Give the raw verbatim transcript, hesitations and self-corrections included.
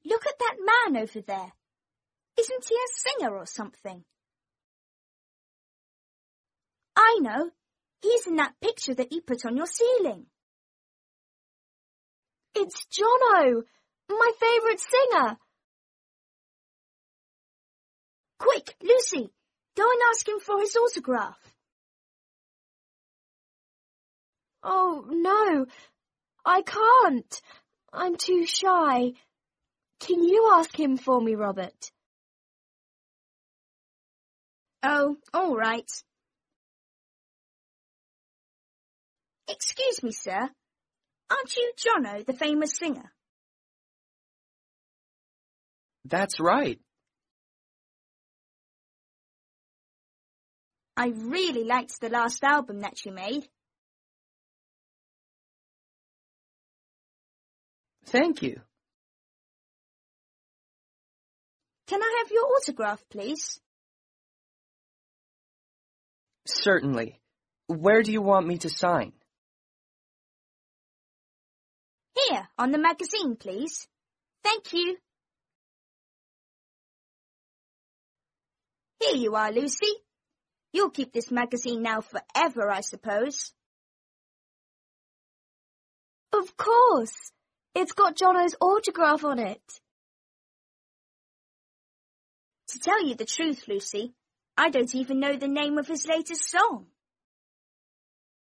Look at that man over there. Isn't he a singer or something? I know. He's in that picture that you put on your ceiling. It's Jono, my favourite singer. Quick, Lucy, go and ask him for his autograph. Oh, no, I can't. I'm too shy. Can you ask him for me, Robert? Oh, all right. Excuse me, sir. Aren't you Jono, the famous singer? That's right. I really liked the last album that you made. Thank you. Can I have your autograph, please? Certainly. Where do you want me to sign? Here, on the magazine, please. Thank you. Here you are, Lucy. You'll keep this magazine now forever, I suppose. Of course. It's got Jono's autograph on it. To tell you the truth, Lucy, I don't even know the name of his latest song.